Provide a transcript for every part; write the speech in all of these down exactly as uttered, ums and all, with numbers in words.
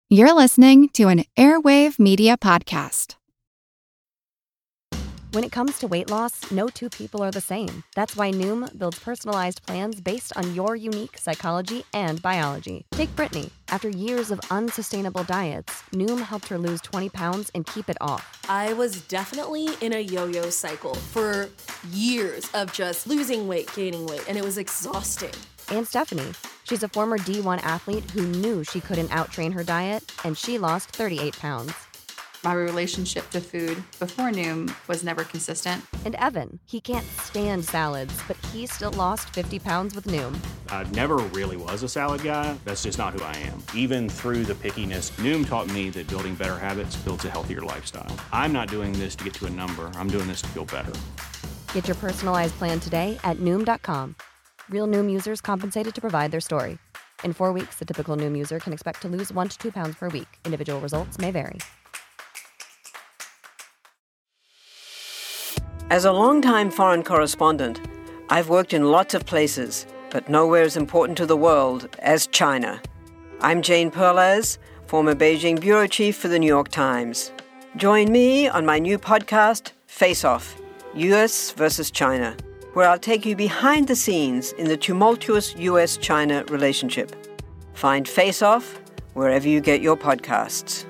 You're listening to an Airwave Media Podcast. When it comes to weight loss, no two people are the same. That's why Noom builds personalized plans based on your unique psychology and biology. Take Brittany. After years of unsustainable diets, Noom helped her lose twenty pounds and keep it off. I was definitely in a yo-yo cycle for years of just losing weight, gaining weight, and it was exhausting. And Stephanie. She's a former D one athlete who knew she couldn't outtrain her diet, and she lost thirty-eight pounds. My relationship to food before Noom was never consistent. And Evan, he can't stand salads, but he still lost fifty pounds with Noom. I never really was a salad guy. That's just not who I am. Even through the pickiness, Noom taught me that building better habits builds a healthier lifestyle. I'm not doing this to get to a number. I'm doing this to feel better. Get your personalized plan today at Noom dot com. Real Noom users compensated to provide their story. In four weeks, the typical Noom user can expect to lose one to two pounds per week. Individual results may vary. As a longtime foreign correspondent, I've worked in lots of places, but nowhere as important to the world as China. I'm Jane Perlez, former Beijing bureau chief for the New York Times. Join me on my new podcast, Face Off, U S versus China, where I'll take you behind the scenes in the tumultuous U S China relationship. Find Face Off wherever you get your podcasts.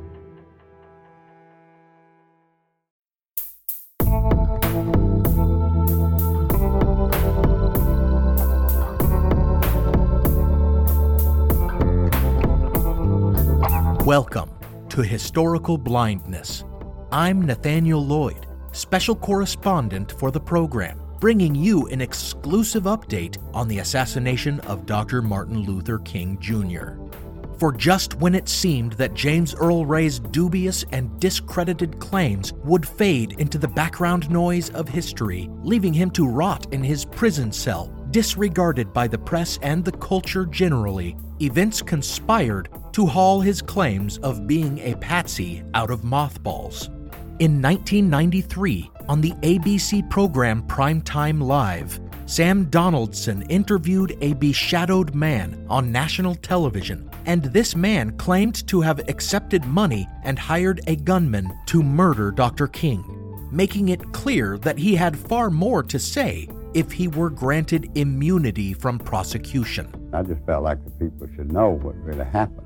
Welcome to Historical Blindness. I'm Nathaniel Lloyd, special correspondent for the program, bringing you an exclusive update on the assassination of Doctor Martin Luther King Junior For just when it seemed that James Earl Ray's dubious and discredited claims would fade into the background noise of history, leaving him to rot in his prison cell, disregarded by the press and the culture generally, events conspired to haul his claims of being a patsy out of mothballs. In nineteen ninety-three, on the A B C program Primetime Live, Sam Donaldson interviewed a beshadowed man on national television, and this man claimed to have accepted money and hired a gunman to murder Doctor King, making it clear that he had far more to say if he were granted immunity from prosecution. I just felt like the people should know what really happened.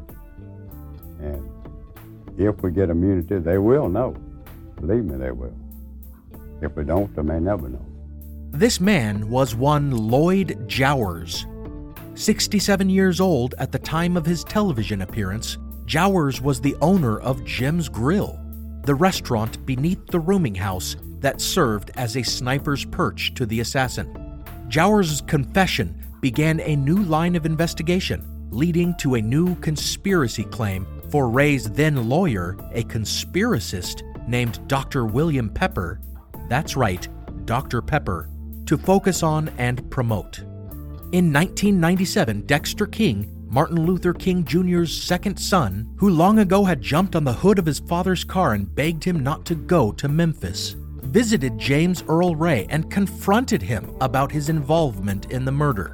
And if we get immunity, they will know. Believe me, they will. If we don't, they may never know. This man was one Lloyd Jowers. sixty-seven years old at the time of his television appearance, Jowers was the owner of Jim's Grill, the restaurant beneath the rooming house that served as a sniper's perch to the assassin. Jowers' confession began a new line of investigation, leading to a new conspiracy claim for Ray's then lawyer, a conspiracist named Doctor William Pepper, that's right, Doctor Pepper, to focus on and promote. In nineteen ninety-seven, Dexter King, Martin Luther King Junior's second son, who long ago had jumped on the hood of his father's car and begged him not to go to Memphis, visited James Earl Ray and confronted him about his involvement in the murder.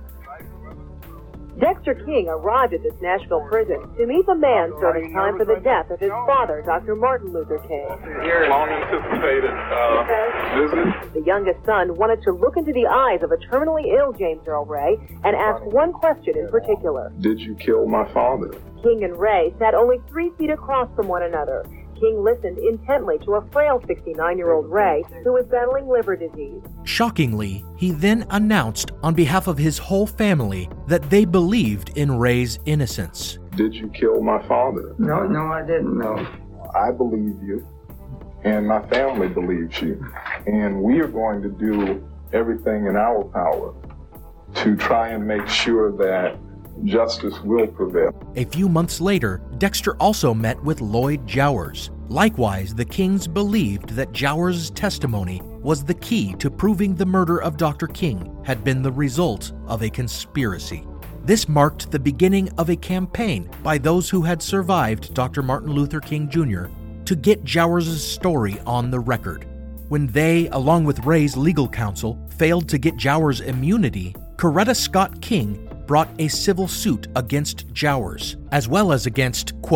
Dexter King arrived at this Nashville prison to meet the man serving time for the death of his father, Doctor Martin Luther King. Long anticipated uh, visit. The youngest son wanted to look into the eyes of a terminally ill James Earl Ray and ask one question in particular. Did you kill my father? King and Ray sat only three feet across from one another. King listened intently to a frail sixty-nine-year-old Ray who was battling liver disease. Shockingly, he then announced on behalf of his whole family that they believed in Ray's innocence. Did you kill my father? No, no, I didn't, no. I believe you, and my family believes you, and we are going to do everything in our power to try and make sure that justice will prevail. A few months later, Dexter also met with Lloyd Jowers. Likewise, the Kings believed that Jowers' testimony was the key to proving the murder of Doctor King had been the result of a conspiracy. This marked the beginning of a campaign by those who had survived Doctor Martin Luther King Junior to get Jowers' story on the record. When they, along with Ray's legal counsel, failed to get Jowers immunity, Coretta Scott King brought a civil suit against Jowers, as well as against, quote,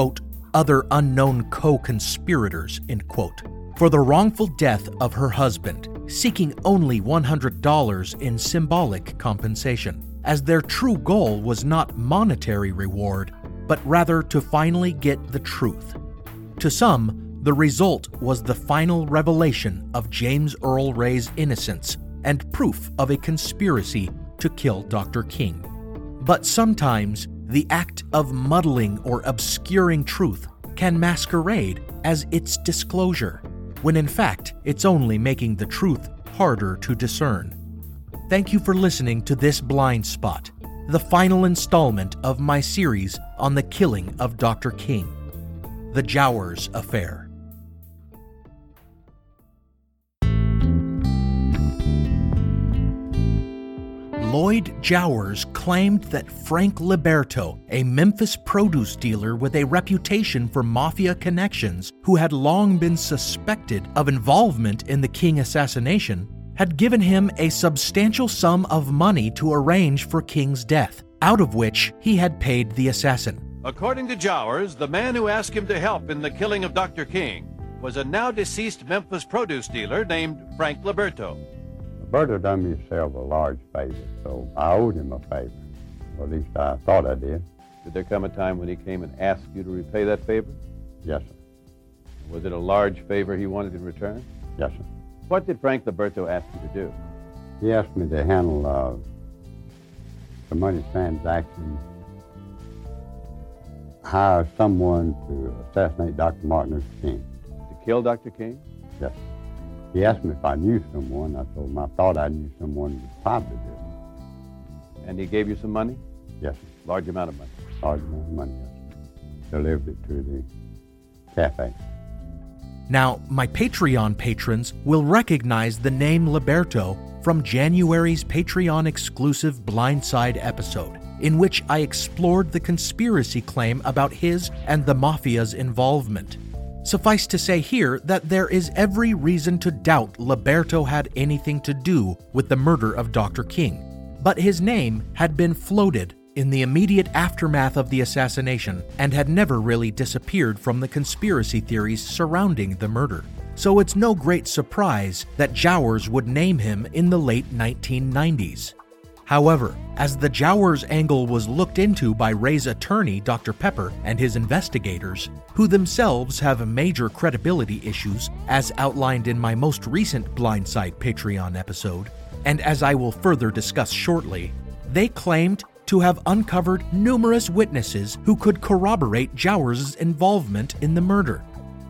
other unknown co-conspirators, end quote, for the wrongful death of her husband, seeking only one hundred dollars in symbolic compensation, as their true goal was not monetary reward, but rather to finally get the truth. To some, the result was the final revelation of James Earl Ray's innocence and proof of a conspiracy to kill Doctor King. But sometimes, the act of muddling or obscuring truth can masquerade as its disclosure, when in fact it's only making the truth harder to discern. Thank you for listening to this Blind Spot, the final installment of my series on the killing of Doctor King, the Jowers Affair. Lloyd Jowers claimed that Frank Liberto, a Memphis produce dealer with a reputation for mafia connections who had long been suspected of involvement in the King assassination, had given him a substantial sum of money to arrange for King's death, out of which he had paid the assassin. According to Jowers, the man who asked him to help in the killing of Doctor King was a now-deceased Memphis produce dealer named Frank Liberto. Liberto done me several large favors, so I owed him a favor. Or at least I thought I did. Did there come a time when he came and asked you to repay that favor? Yes, sir. Was it a large favor he wanted in return? Yes, sir. What did Frank Liberto ask you to do? He asked me to handle uh, the money transactions, hire someone to assassinate Doctor Martin Luther King. To kill Doctor King? Yes, sir. He asked me if I knew someone. I told him I thought I knew someone who would probably do it. And he gave you some money? Yes, sir. Large amount of money? Large amount of money, yes, sir. Delivered it to the cafe. Now, my Patreon patrons will recognize the name Liberto from January's Patreon-exclusive Blindside episode, in which I explored the conspiracy claim about his and the Mafia's involvement. Suffice to say here that there is every reason to doubt Liberto had anything to do with the murder of Doctor King, but his name had been floated in the immediate aftermath of the assassination and had never really disappeared from the conspiracy theories surrounding the murder. So it's no great surprise that Jowers would name him in the late nineteen nineties. However, as the Jowers angle was looked into by Ray's attorney, Doctor Pepper, and his investigators, who themselves have major credibility issues, as outlined in my most recent Blindside Patreon episode, and as I will further discuss shortly, they claimed to have uncovered numerous witnesses who could corroborate Jowers' involvement in the murder.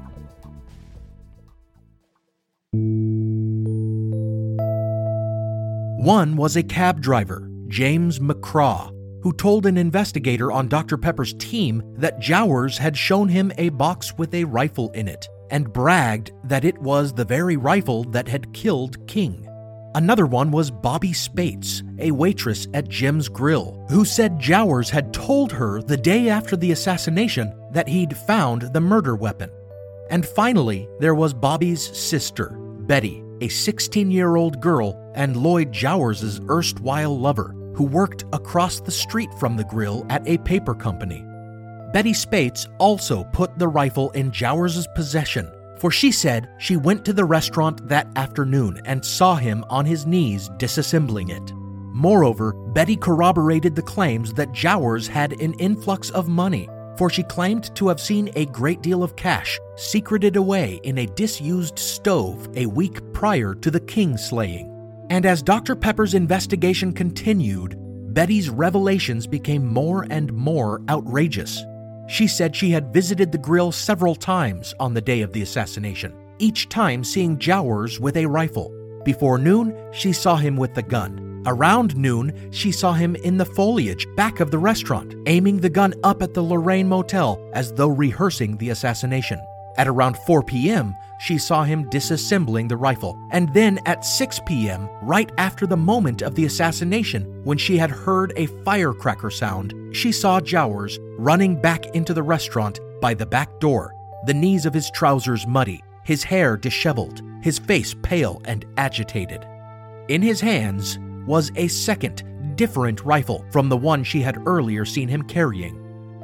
One was a cab driver, James McCraw, who told an investigator on Doctor Pepper's team that Jowers had shown him a box with a rifle in it and bragged that it was the very rifle that had killed King. Another one was Bobby Spates, a waitress at Jim's Grill, who said Jowers had told her the day after the assassination that he'd found the murder weapon. And finally, there was Bobby's sister, Betty, a sixteen-year-old girl and Lloyd Jowers' erstwhile lover, who worked across the street from the grill at a paper company. Betty Spates also put the rifle in Jowers' possession, for she said she went to the restaurant that afternoon and saw him on his knees disassembling it. Moreover, Betty corroborated the claims that Jowers had an influx of money, for she claimed to have seen a great deal of cash secreted away in a disused stove a week prior to the King slaying. And as Doctor Pepper's investigation continued, Betty's revelations became more and more outrageous. She said she had visited the grill several times on the day of the assassination, each time seeing Jowers with a rifle. Before noon, she saw him with the gun. Around noon, she saw him in the foliage back of the restaurant, aiming the gun up at the Lorraine Motel as though rehearsing the assassination. At around four p.m., she saw him disassembling the rifle, and then at six p.m., right after the moment of the assassination, when she had heard a firecracker sound, she saw Jowers running back into the restaurant by the back door, the knees of his trousers muddy, his hair disheveled, his face pale and agitated. In his hands was a second, different rifle from the one she had earlier seen him carrying.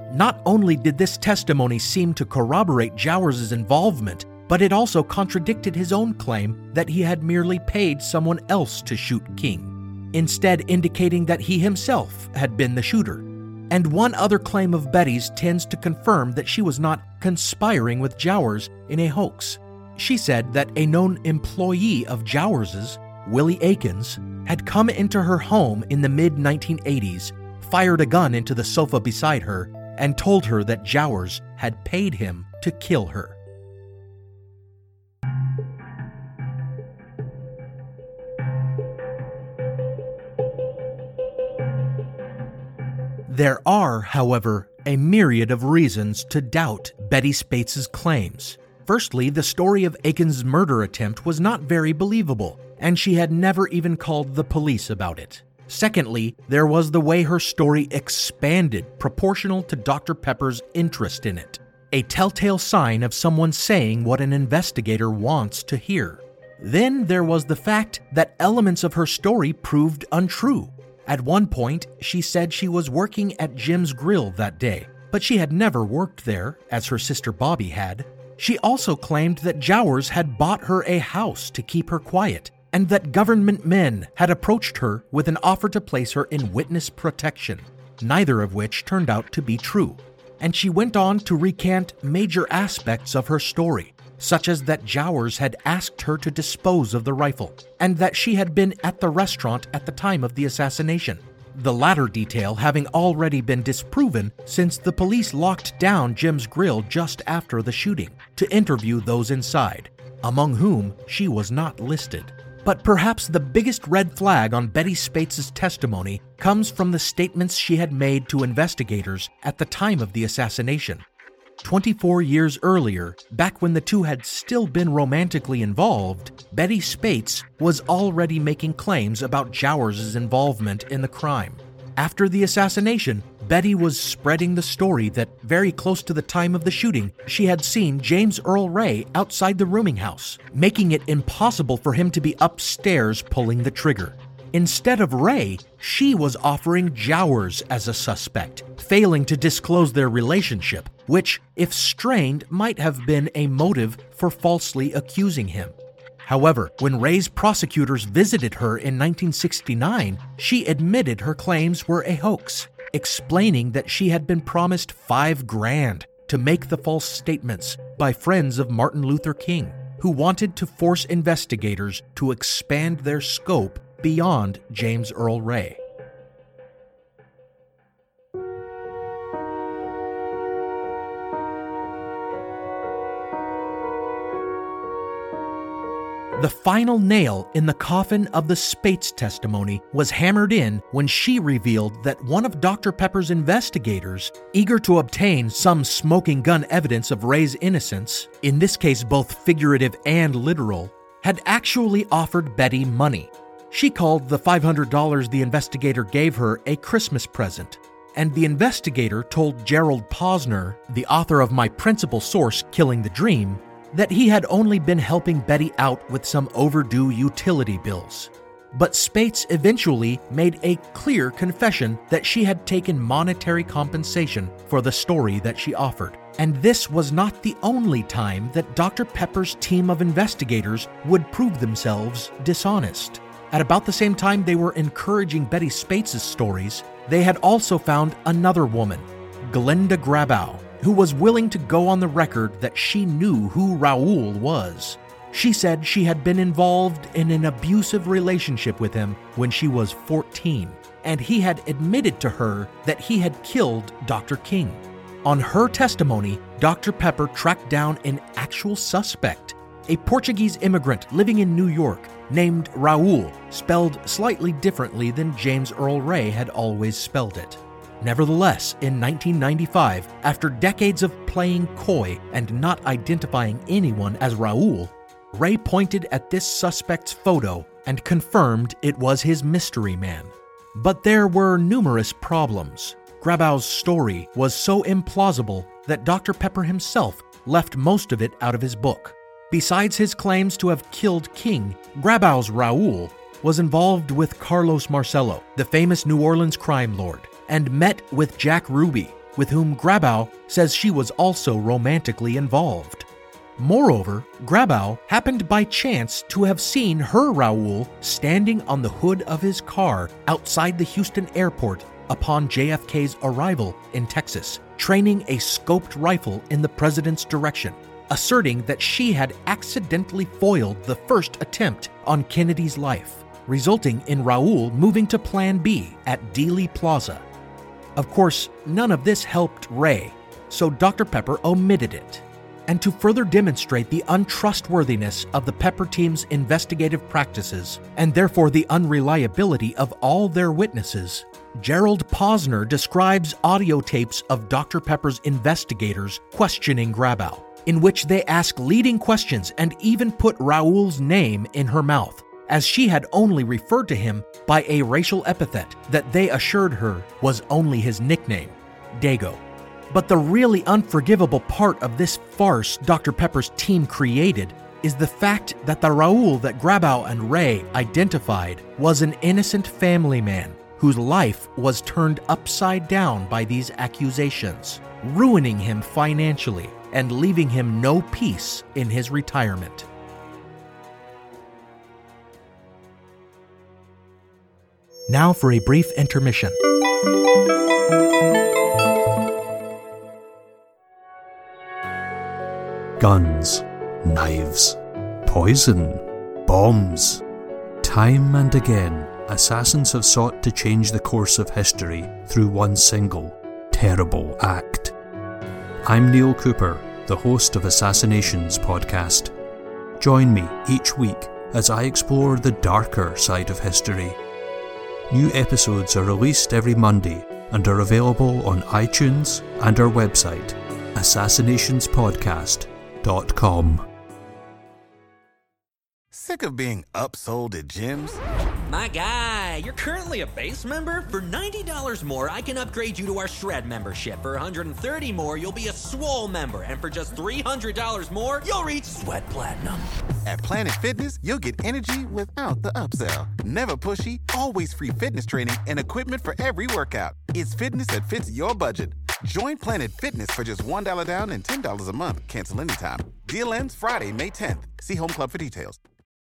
Not only did this testimony seem to corroborate Jowers' involvement, but it also contradicted his own claim that he had merely paid someone else to shoot King, instead indicating that he himself had been the shooter. And one other claim of Betty's tends to confirm that she was not conspiring with Jowers in a hoax. She said that a known employee of Jowers's, Willie Akins, had come into her home in the mid nineteen eighties, fired a gun into the sofa beside her, and told her that Jowers had paid him to kill her. There are, however, a myriad of reasons to doubt Betty Speights' claims. Firstly, the story of Akins' murder attempt was not very believable, and she had never even called the police about it. Secondly, there was the way her story expanded proportional to Doctor Pepper's interest in it, a telltale sign of someone saying what an investigator wants to hear. Then there was the fact that elements of her story proved untrue. At one point, she said she was working at Jim's Grill that day, but she had never worked there, as her sister Bobby had. She also claimed that Jowers had bought her a house to keep her quiet, and that government men had approached her with an offer to place her in witness protection, neither of which turned out to be true. And she went on to recant major aspects of her story, such as that Jowers had asked her to dispose of the rifle, and that she had been at the restaurant at the time of the assassination, the latter detail having already been disproven since the police locked down Jim's Grill just after the shooting to interview those inside, among whom she was not listed. But perhaps the biggest red flag on Betty Speights' testimony comes from the statements she had made to investigators at the time of the assassination. twenty-four years earlier, back when the two had still been romantically involved, Betty Speights was already making claims about Jowers' involvement in the crime. After the assassination, Betty was spreading the story that very close to the time of the shooting, she had seen James Earl Ray outside the rooming house, making it impossible for him to be upstairs pulling the trigger. Instead of Ray, she was offering Jowers as a suspect, failing to disclose their relationship, which, if strained, might have been a motive for falsely accusing him. However, when Ray's prosecutors visited her in nineteen sixty-nine, she admitted her claims were a hoax, explaining that she had been promised five grand to make the false statements by friends of Martin Luther King, who wanted to force investigators to expand their scope beyond James Earl Ray. The final nail in the coffin of the Speights testimony was hammered in when she revealed that one of Doctor Pepper's investigators, eager to obtain some smoking gun evidence of Ray's innocence, in this case both figurative and literal, had actually offered Betty money. She called the five hundred dollars the investigator gave her a Christmas present, and the investigator told Gerald Posner, the author of My Principal Source, Killing the Dream, that he had only been helping Betty out with some overdue utility bills. But Speights eventually made a clear confession that she had taken monetary compensation for the story that she offered. And this was not the only time that Doctor Pepper's team of investigators would prove themselves dishonest. At about the same time they were encouraging Betty Speights' stories, they had also found another woman, Glenda Grabow, who was willing to go on the record that she knew who Raoul was. She said she had been involved in an abusive relationship with him when she was fourteen, and he had admitted to her that he had killed Doctor King. On her testimony, Doctor Pepper tracked down an actual suspect, a Portuguese immigrant living in New York named Raoul, spelled slightly differently than James Earl Ray had always spelled it. Nevertheless, in nineteen ninety-five, after decades of playing coy and not identifying anyone as Raoul, Ray pointed at this suspect's photo and confirmed it was his mystery man. But there were numerous problems. Grabow's story was so implausible that Doctor Pepper himself left most of it out of his book. Besides his claims to have killed King, Grabow's Raoul was involved with Carlos Marcello, the famous New Orleans crime lord, and met with Jack Ruby, with whom Grabow says she was also romantically involved. Moreover, Grabow happened by chance to have seen her Raoul standing on the hood of his car outside the Houston airport upon J F K's arrival in Texas, training a scoped rifle in the president's direction, asserting that she had accidentally foiled the first attempt on Kennedy's life, resulting in Raoul moving to Plan B at Dealey Plaza. Of course, none of this helped Ray, so Doctor Pepper omitted it. And to further demonstrate the untrustworthiness of the Pepper team's investigative practices, and therefore the unreliability of all their witnesses, Gerald Posner describes audio tapes of Doctor Pepper's investigators questioning Grabow, in which they ask leading questions and even put Raoul's name in her mouth, as she had only referred to him by a racial epithet that they assured her was only his nickname, Dago. But the really unforgivable part of this farce Doctor Pepper's team created is the fact that the Raoul that Grabow and Ray identified was an innocent family man whose life was turned upside down by these accusations, ruining him financially and leaving him no peace in his retirement. Now for a brief intermission. Guns, knives, poison, bombs. Time and again, assassins have sought to change the course of history through one single, terrible act. I'm Neil Cooper, the host of Assassinations podcast. Join me each week as I explore the darker side of history. New episodes are released every Monday and are available on iTunes and our website, assassinations podcast dot com. Sick of being upsold at gyms? My guy, you're currently a base member? For ninety dollars more, I can upgrade you to our Shred membership. For one hundred thirty dollars more, you'll be a Swole member. And for just three hundred dollars more, you'll reach Sweat Platinum. At Planet Fitness, you'll get energy without the upsell. Never pushy, always free fitness training and equipment for every workout. It's fitness that fits your budget. Join Planet Fitness for just one dollar down and ten dollars a month. Cancel anytime. Deal ends Friday, May tenth. See Home Club for details.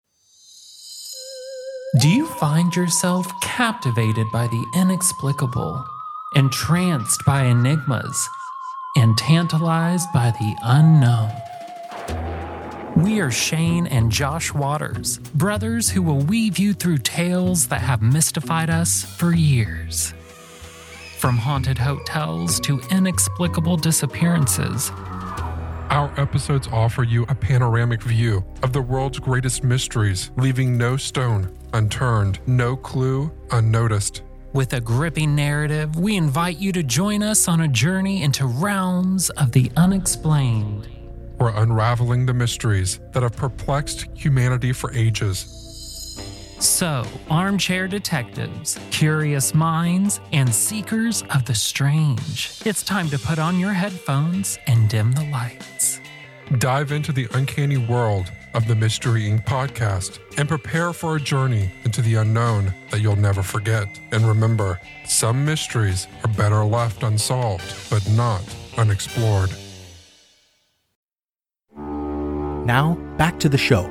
Do you find yourself captivated by the inexplicable, entranced by enigmas, and tantalized by the unknown? We are Shane and Josh Waters, brothers who will weave you through tales that have mystified us for years. From haunted hotels to inexplicable disappearances, our episodes offer you a panoramic view of the world's greatest mysteries, leaving no stone unturned, no clue unnoticed. With a gripping narrative, we invite you to join us on a journey into realms of the unexplained. We're unraveling the mysteries that have perplexed humanity for ages. So, armchair detectives, curious minds, and seekers of the strange, it's time to put on your headphones and dim the lights. Dive into the uncanny world of the Mystery Incorporated podcast and prepare for a journey into the unknown that you'll never forget. And remember, some mysteries are better left unsolved, but not unexplored. Now, back to the show.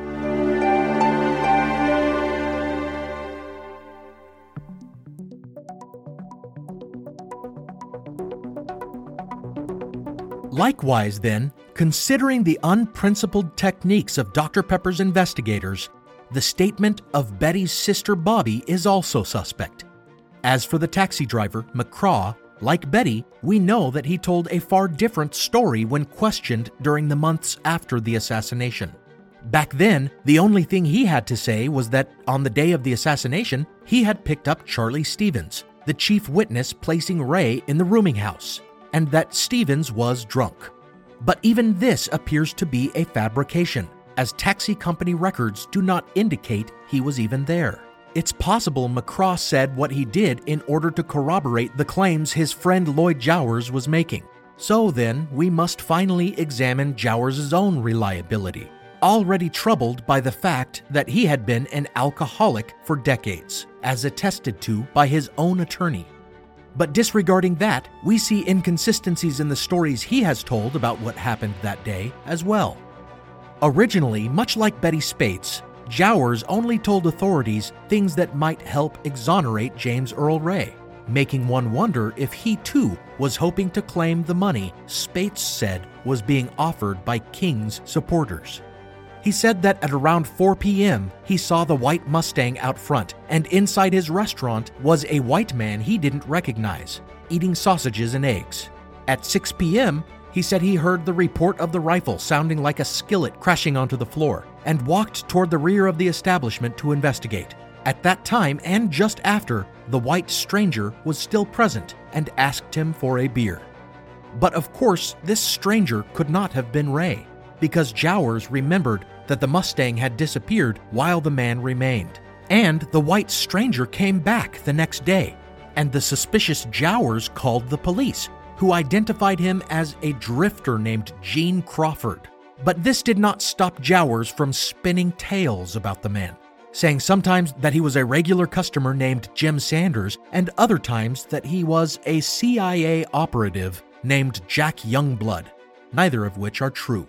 Likewise, then, considering the unprincipled techniques of Doctor Pepper's investigators, the statement of Betty's sister Bobby is also suspect. As for the taxi driver, McCraw, like Betty, we know that he told a far different story when questioned during the months after the assassination. Back then, the only thing he had to say was that on the day of the assassination, he had picked up Charlie Stevens, the chief witness placing Ray in the rooming house, and that Stevens was drunk. But even this appears to be a fabrication, as taxi company records do not indicate he was even there. It's possible McCraw said what he did in order to corroborate the claims his friend Lloyd Jowers was making. So then, we must finally examine Jowers' own reliability, already troubled by the fact that he had been an alcoholic for decades, as attested to by his own attorney. But disregarding that, we see inconsistencies in the stories he has told about what happened that day as well. Originally, much like Betty Spates, Jowers only told authorities things that might help exonerate James Earl Ray, making one wonder if he too was hoping to claim the money Spates said was being offered by King's supporters. He said that at around four p.m. he saw the white Mustang out front, and inside his restaurant was a white man he didn't recognize, eating sausages and eggs. At six p.m., he said he heard the report of the rifle sounding like a skillet crashing onto the floor, and walked toward the rear of the establishment to investigate. At that time, and just after, the white stranger was still present and asked him for a beer. But of course, this stranger could not have been Ray, because Jowers remembered that the Mustang had disappeared while the man remained. And the white stranger came back the next day, and the suspicious Jowers called the police, who identified him as a drifter named Gene Crawford. But this did not stop Jowers from spinning tales about the man, saying sometimes that he was a regular customer named Jim Sanders, and other times that he was a C I A operative named Jack Youngblood, neither of which are true.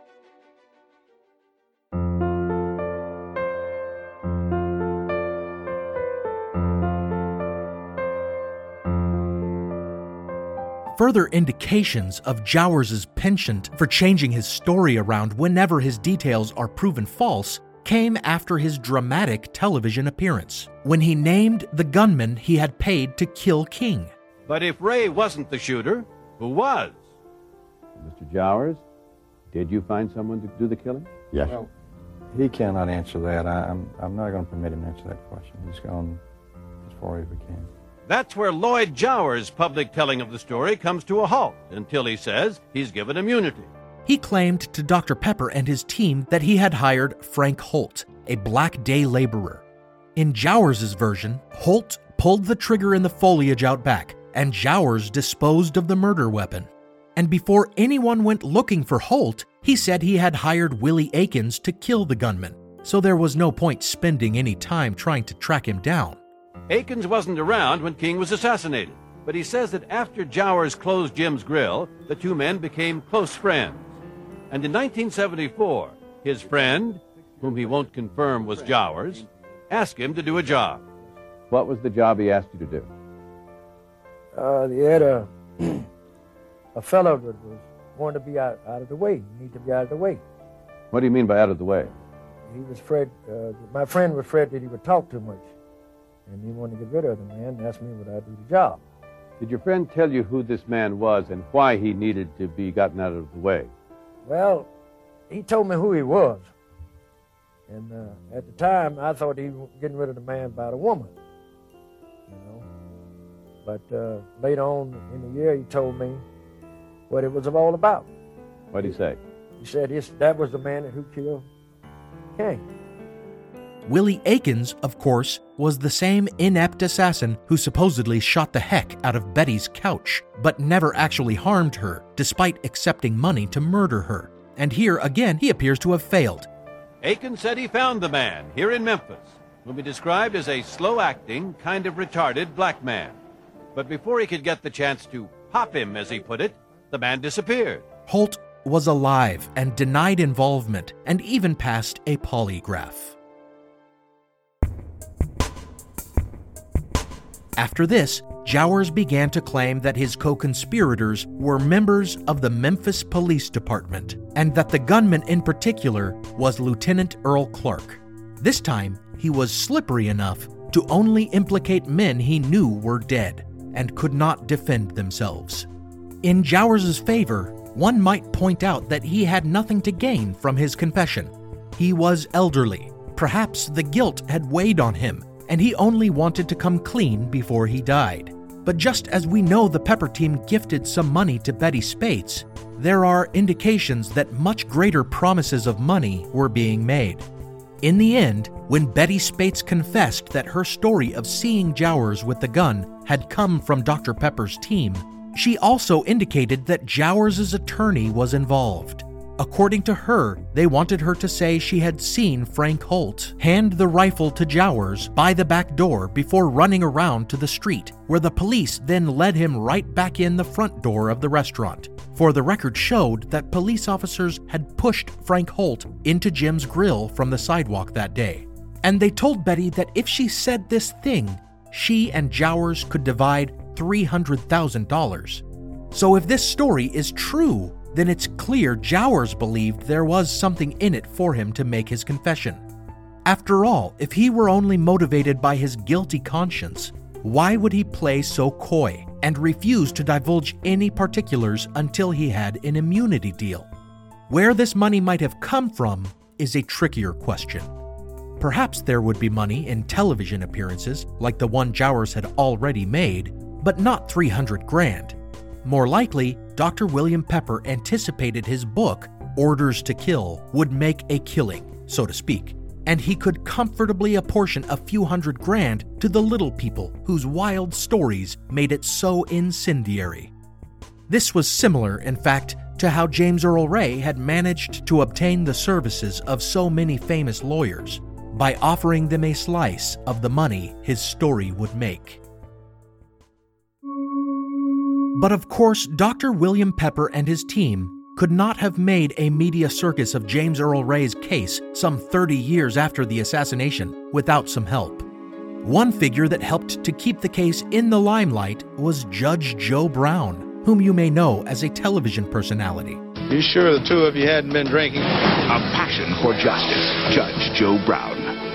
Further indications of Jowers' penchant for changing his story around whenever his details are proven false came after his dramatic television appearance, when he named the gunman he had paid to kill King. But if Ray wasn't the shooter, who was? Mister Jowers, did you find someone to do the killing? Yes. Well, he cannot answer that. I, I'm, I'm not going to permit him to answer that question. He's gone as far as we can. That's where Lloyd Jowers' public telling of the story comes to a halt until he says he's given immunity. He claimed to Doctor Pepper and his team that he had hired Frank Holt, a black day laborer. In Jowers' version, Holt pulled the trigger in the foliage out back, and Jowers disposed of the murder weapon. And before anyone went looking for Holt, he said he had hired Willie Akins to kill the gunman, so there was no point spending any time trying to track him down. Akins wasn't around when King was assassinated, but he says that after Jowers closed Jim's Grill, the two men became close friends. And in nineteen seventy-four, his friend, whom he won't confirm was Jowers, asked him to do a job. What was the job he asked you to do? Uh, they had a, a fellow that was wanted to be out, out of the way. You need to be out of the way. What do you mean by out of the way? He was afraid, uh, my friend was afraid that he would talk too much. And he wanted to get rid of the man and asked me would I do the job. Did your friend tell you who this man was and why he needed to be gotten out of the way? Well, he told me who he was. And uh, at the time, I thought he was getting rid of the man by the woman. You know. But uh, later on in the year, he told me what it was all about. What did he say? He said his, that was the man who killed King. Willie Akins, of course, was the same inept assassin who supposedly shot the heck out of Betty's couch, but never actually harmed her, despite accepting money to murder her. And here, again, he appears to have failed. Akins said he found the man here in Memphis, whom he described as a slow-acting, kind of retarded black man. But before he could get the chance to pop him, as he put it, the man disappeared. Holt was alive and denied involvement, and even passed a polygraph. After this, Jowers began to claim that his co-conspirators were members of the Memphis Police Department, and that the gunman in particular was Lieutenant Earl Clark. This time, he was slippery enough to only implicate men he knew were dead and could not defend themselves. In Jowers' favor, one might point out that he had nothing to gain from his confession. He was elderly. Perhaps the guilt had weighed on him, and he only wanted to come clean before he died. But just as we know the Pepper team gifted some money to Betty Spates, there are indications that much greater promises of money were being made. In the end, when Betty Spates confessed that her story of seeing Jowers with the gun had come from Doctor Pepper's team, she also indicated that Jowers' attorney was involved. According to her, they wanted her to say she had seen Frank Holt hand the rifle to Jowers by the back door before running around to the street, where the police then led him right back in the front door of the restaurant. For the record showed that police officers had pushed Frank Holt into Jim's Grill from the sidewalk that day. And they told Betty that if she said this thing, she and Jowers could divide three hundred thousand dollars. So if this story is true, then it's clear Jowers believed there was something in it for him to make his confession. After all, if he were only motivated by his guilty conscience, why would he play so coy and refuse to divulge any particulars until he had an immunity deal? Where this money might have come from is a trickier question. Perhaps there would be money in television appearances like the one Jowers had already made, but not three hundred grand. More likely, Doctor William Pepper anticipated his book, Orders to Kill, would make a killing, so to speak, and he could comfortably apportion a few hundred grand to the little people whose wild stories made it so incendiary. This was similar, in fact, to how James Earl Ray had managed to obtain the services of so many famous lawyers by offering them a slice of the money his story would make. But of course, Doctor William Pepper and his team could not have made a media circus of James Earl Ray's case some thirty years after the assassination without some help. One figure that helped to keep the case in the limelight was Judge Joe Brown, whom you may know as a television personality. You sure the two of you hadn't been drinking? A passion for justice, Judge Joe Brown.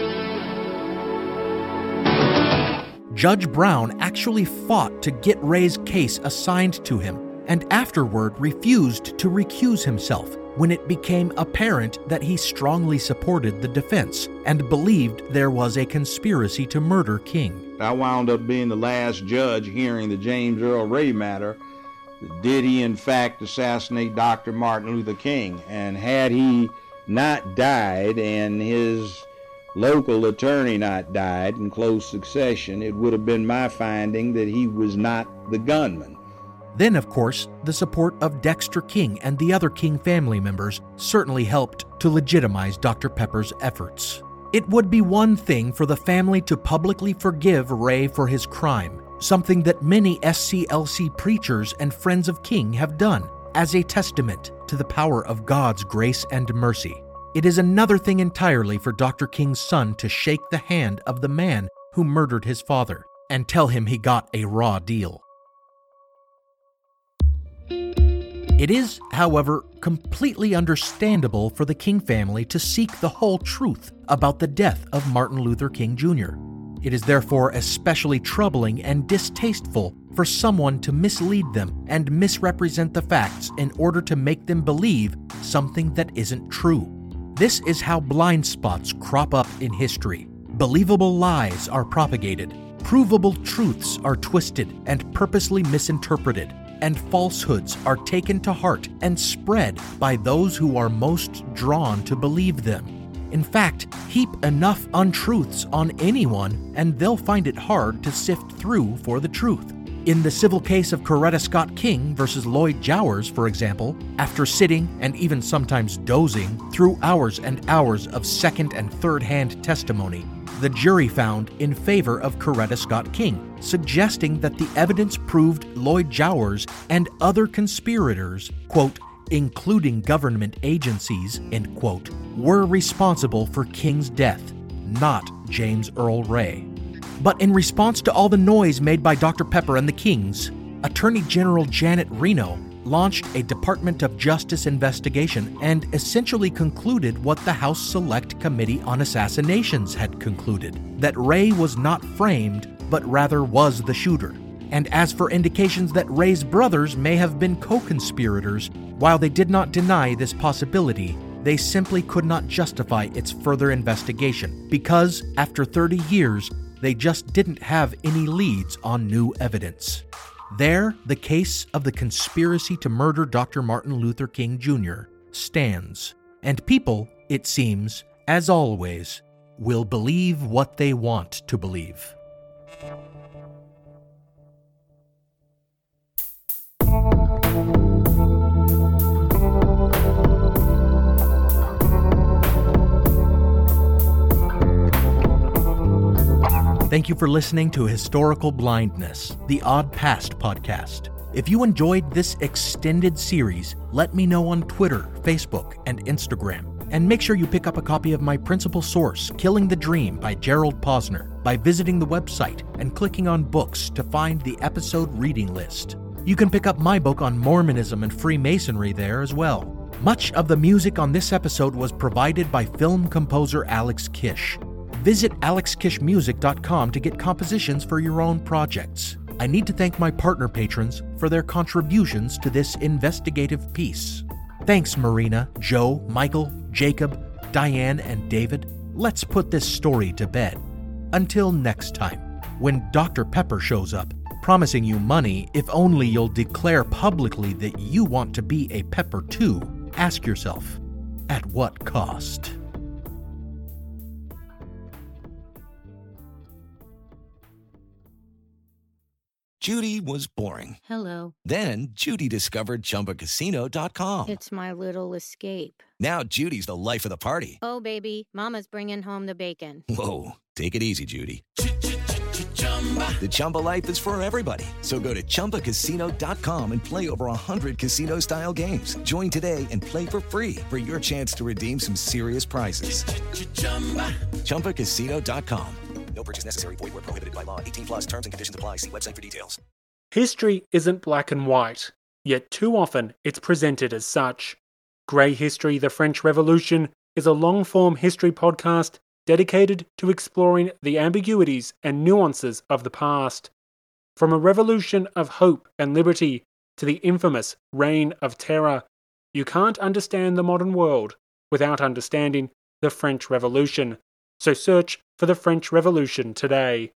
Judge Brown actually fought to get Ray's case assigned to him, and afterward refused to recuse himself when it became apparent that he strongly supported the defense and believed there was a conspiracy to murder King. I wound up being the last judge hearing the James Earl Ray matter. Did he in fact assassinate Doctor Martin Luther King? And had he not died and his local attorney not died in close succession, it would have been my finding that he was not the gunman. Then, of course, the support of Dexter King and the other King family members certainly helped to legitimize Doctor Pepper's efforts. It would be one thing for the family to publicly forgive Ray for his crime, something that many S C L C preachers and friends of King have done as a testament to the power of God's grace and mercy. It is another thing entirely for Doctor King's son to shake the hand of the man who murdered his father and tell him he got a raw deal. It is, however, completely understandable for the King family to seek the whole truth about the death of Martin Luther King Junior It is therefore especially troubling and distasteful for someone to mislead them and misrepresent the facts in order to make them believe something that isn't true. This is how blind spots crop up in history. Believable lies are propagated, provable truths are twisted and purposely misinterpreted, and falsehoods are taken to heart and spread by those who are most drawn to believe them. In fact, heap enough untruths on anyone and they'll find it hard to sift through for the truth. In the civil case of Coretta Scott King versus Lloyd Jowers, for example, after sitting and even sometimes dozing through hours and hours of second and third-hand testimony, the jury found in favor of Coretta Scott King, suggesting that the evidence proved Lloyd Jowers and other conspirators, quote, including government agencies, end quote, were responsible for King's death, not James Earl Ray. But in response to all the noise made by Doctor Pepper and the Kings, Attorney General Janet Reno launched a Department of Justice investigation and essentially concluded what the House Select Committee on Assassinations had concluded, that Ray was not framed, but rather was the shooter. And as for indications that Ray's brothers may have been co-conspirators, while they did not deny this possibility, they simply could not justify its further investigation because, after thirty years, they just didn't have any leads on new evidence. There, the case of the conspiracy to murder Doctor Martin Luther King Junior stands, and people, it seems, as always, will believe what they want to believe. Thank you for listening to Historical Blindness, the Odd Past podcast. If you enjoyed this extended series, let me know on Twitter, Facebook, and Instagram. And make sure you pick up a copy of my principal source, Killing the Dream by Gerald Posner, by visiting the website and clicking on books to find the episode reading list. You can pick up my book on Mormonism and Freemasonry there as well. Much of the music on this episode was provided by film composer Alex Kish. Visit alex kish music dot com to get compositions for your own projects. I need to thank my partner patrons for their contributions to this investigative piece. Thanks, Marina, Joe, Michael, Jacob, Diane, and David. Let's put this story to bed. Until next time, when Doctor Pepper shows up, promising you money if only you'll declare publicly that you want to be a Pepper too, ask yourself, at what cost? Judy was boring. Hello. Then Judy discovered Chumba Casino dot com. It's my little escape. Now Judy's the life of the party. Oh, baby, mama's bringing home the bacon. Whoa, take it easy, Judy. The Chumba life is for everybody. So go to Chumba Casino dot com and play over one hundred casino-style games. Join today and play for free for your chance to redeem some serious prizes. Chumba Casino dot com. No purchase necessary. Void where prohibited by law. eighteen plus terms and conditions apply. See website for details. History isn't black and white, yet too often it's presented as such. Grey History, the French Revolution, is a long-form history podcast dedicated to exploring the ambiguities and nuances of the past. From a revolution of hope and liberty to the infamous Reign of Terror, you can't understand the modern world without understanding the French Revolution. So search for the French Revolution today.